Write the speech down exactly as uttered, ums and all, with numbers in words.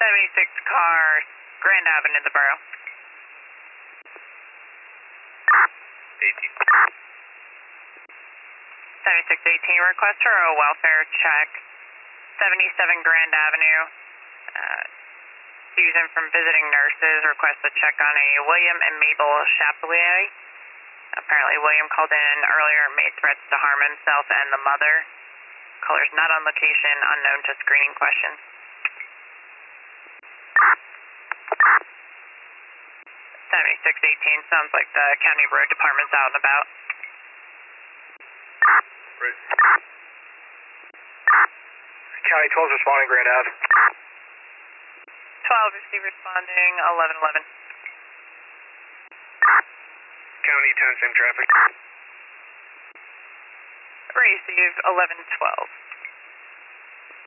seventy-six car, Grand Avenue, the borough. eighteen. seventy-six eighteen, request for a welfare check. seventy-seven Grand Avenue. Uh, Susan from Visiting Nurses requests a check on a William and Mabel Chapelier. Apparently William called in earlier and made threats to harm himself and the mother. Caller's not on location, unknown to screening questions. seventy-six eighteen, sounds like the county road department's out and about. Right. County twelve responding, Grand Ave. twelve received responding, eleven eleven. County ten, same traffic. Received eleven twelve.